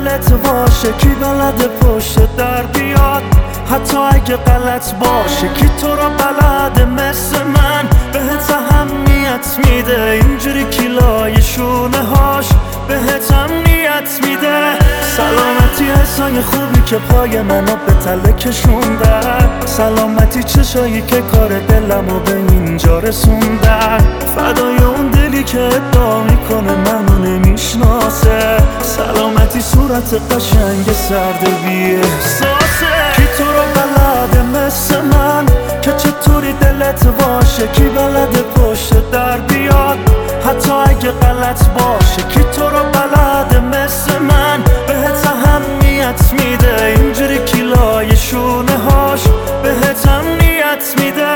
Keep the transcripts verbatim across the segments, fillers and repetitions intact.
دلت باشه کی بلده پشت در بیاد، حتی اگه غلط باشه کی تو رو بلده مثل من بهت اهمیت میده، اینجوری کیلای شونه هاش بهت امنیت میده. سلامتی حسای خوبی که پای منو به تله کشوندن، سلامتی چشایی که کار دلمو به اینجا رسوندن، فدای اون دلی که ادعا میکنه منو نمیشناسه، سلامتی صورت قشنگ سرد بی احساسه. کی تو رو بلده مثل من که چطوری دلت باشه، کی بلده پشت در بیاد حتی اگه غلط باشه، کی تو رو بلده مثل من بهت اهمیت میده، اینجوری کیلای شونه هاش بهت امنیت میده.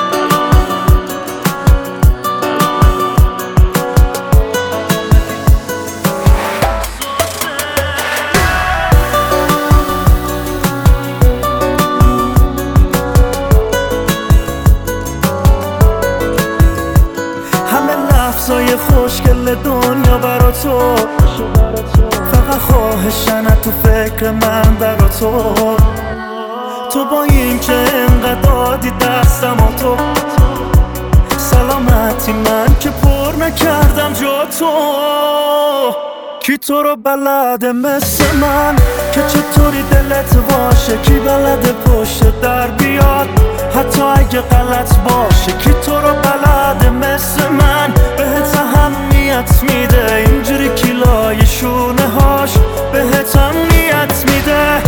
لحظای خوشگل دنیا برا تو، فقط خواهشن تو فکر من برا تو، تو با این که انقدر دادی دستم و تو، سلامتی من که پر نکردم جا تو. کی تو رو بلده مثل من که چطوری دلت باشه، کی بلده پشت در بیاد حتی اگه غلط باشه، کی تو رو بلده مثل من بهت اهمیت میده، اینجوری کیلای شونه هاش بهت امنیت میده.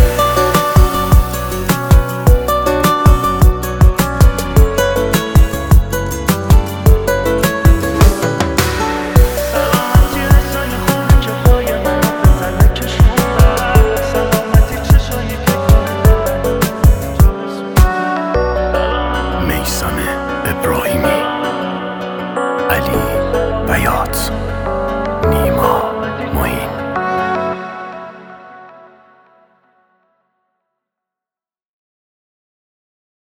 ابراهیمی، علی بیات، نیما.